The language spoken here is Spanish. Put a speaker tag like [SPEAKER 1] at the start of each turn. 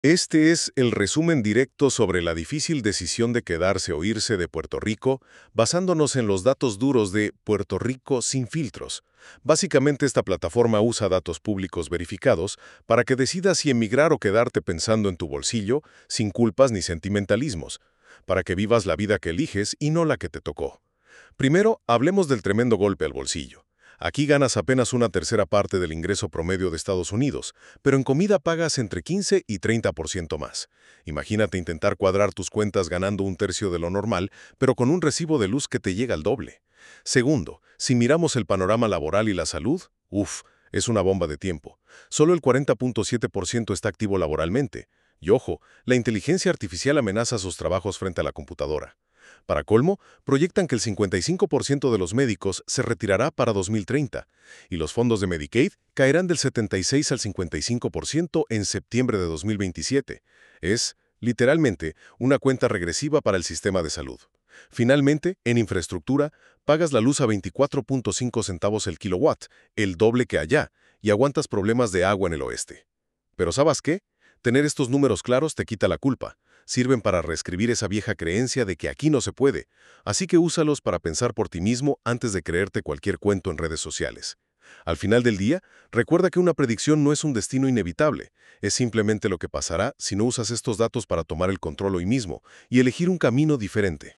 [SPEAKER 1] Este es el resumen directo sobre la difícil decisión de quedarse o irse de Puerto Rico, basándonos en los datos duros de Puerto Rico sin filtros. Básicamente, esta plataforma usa datos públicos verificados para que decidas si emigrar o quedarte pensando en tu bolsillo, sin culpas ni sentimentalismos, para que vivas la vida que eliges y no la que te tocó. Primero, hablemos del tremendo golpe al bolsillo. Aquí ganas apenas una tercera parte del ingreso promedio de Estados Unidos, pero en comida pagas entre 15 y 30% más. Imagínate intentar cuadrar tus cuentas ganando un tercio de lo normal, pero con un recibo de luz que te llega al doble. Segundo, si miramos el panorama laboral y la salud, es una bomba de tiempo. Solo el 40.7% está activo laboralmente. Y ojo, la inteligencia artificial amenaza sus trabajos frente a la computadora. Para colmo, proyectan que el 55% de los médicos se retirará para 2030 y los fondos de Medicaid caerán del 76 al 55% en septiembre de 2027. Es, literalmente, una cuenta regresiva para el sistema de salud. Finalmente, en infraestructura, pagas la luz a 24.5 centavos el kilowatt, el doble que allá, y aguantas problemas de agua en el oeste. Pero ¿sabes qué? Tener estos números claros te quita la culpa. Sirven para reescribir esa vieja creencia de que aquí no se puede, así que úsalos para pensar por ti mismo antes de creerte cualquier cuento en redes sociales. Al final del día, recuerda que una predicción no es un destino inevitable, es simplemente lo que pasará si no usas estos datos para tomar el control hoy mismo y elegir un camino diferente.